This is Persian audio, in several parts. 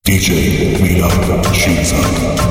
DJ میلاد شیرزاد.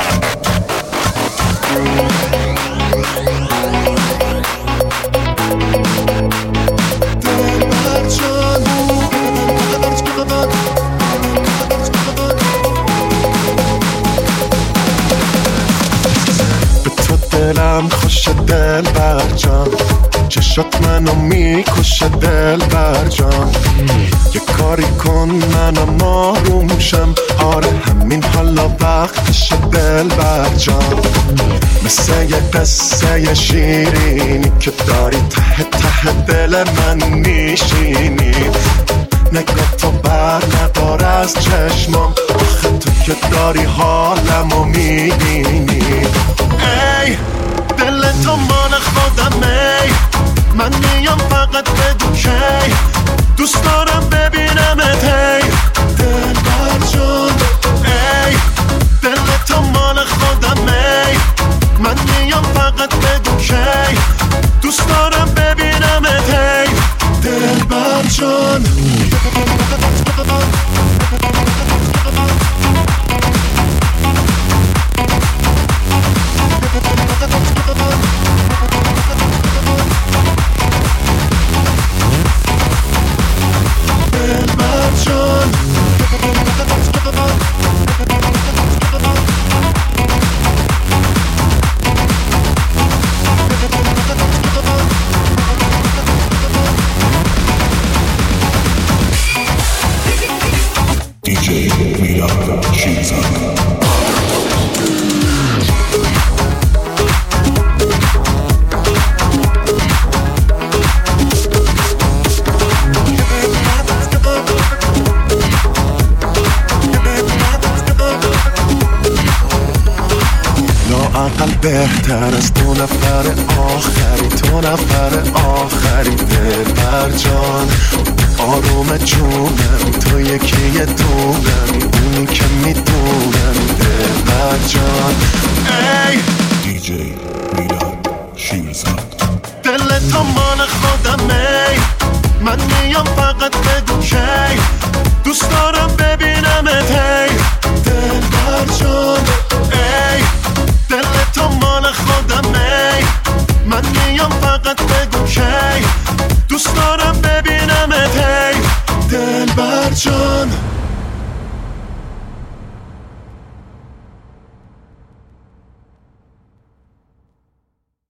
دلم خوشه دل بر جان، چشات منو میکشه دل بر جان. یه کاری کن منم آروم شم، آره همین حالا وقتشه دل بر جان. مثل یه قصه شیرینی که داری ته ته دل من میشینی. نگاه تو بر ندار از چشمام، آخه تو که داری حالمو میبینی. ای دل تو مال خودمه، من میام فقط بدون کی، دوست دارم ببینمت. هی دل بر جان، ای دل تو مال خودمه، من میام فقط بدون کی، دوست دارم ببینمت. هی دل بر جان. DJ میلاد شیرزاد. لااقل بهتر از دو نفر آخری، تو نفر آخری. دل بر جان آروم جونم، تو یکی دونم، اونی که میدونم. دل بر جان، ای DJ میلاد شیرزاد. دل تو مال